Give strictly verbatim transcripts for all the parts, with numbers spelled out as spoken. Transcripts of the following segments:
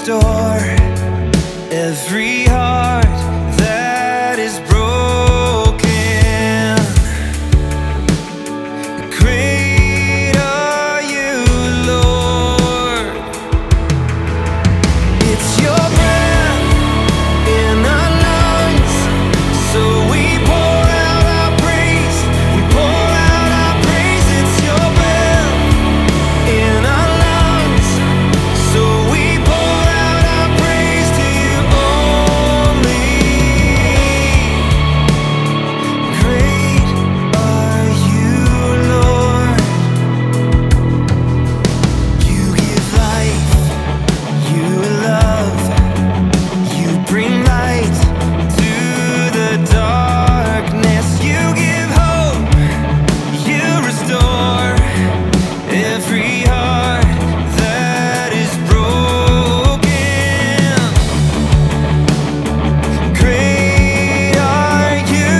restore every heart that is broken. Great are you, Lord. It's your breath in our lungs, so we pour out our praise. We pour out our praise. It's your breath in our lungs, so we pour out our praise to you only. Great are you, Lord. You give life, you love, you bring light to the darkness. You give hope, you restore every heart that is broken. Great are you,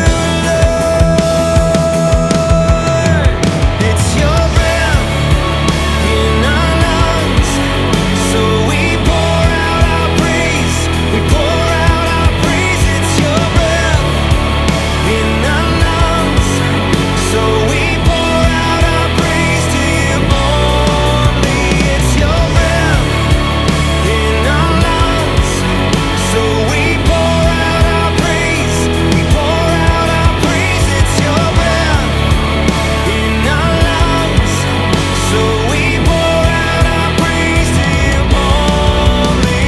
Lord. It's your breath in our lungs, so we pour out our praise. We pour out our praise. It's your breath in our lungs, so we pour out our praise to you only. It's your breath in our lungs, so we pour out our praise. We pour out our praise. It's your breath in our lungs, so we pour out our praise to you only.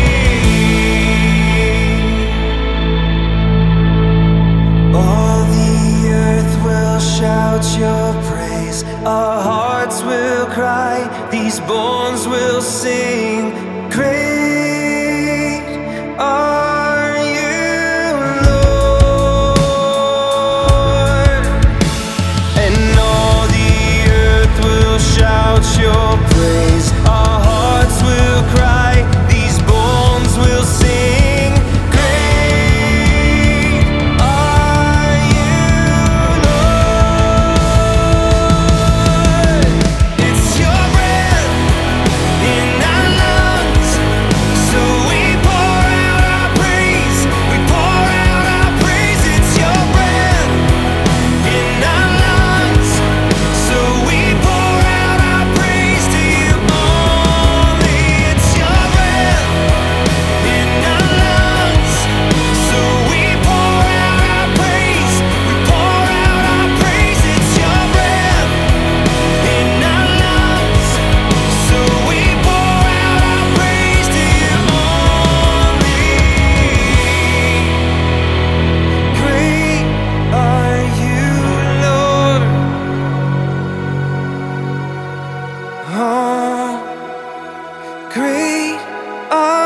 All the earth will shout your praise. Our hearts will cry. These bones will sing. Great are you, Lord. And all the earth will shout your praise. Our hearts will cry. These bones will sing. Great are you, Lord. It's your breath in our lungs, so we pour out our praise. We pour out our praise. It's your breath in our lungs, so we pour out our praise to you only. It's your breath in our lungs, so we pour out our praise. We pour out our praise. It's your breath in our lungs, so we pour out our praise to you only. Great are you, Lord. Oh, great are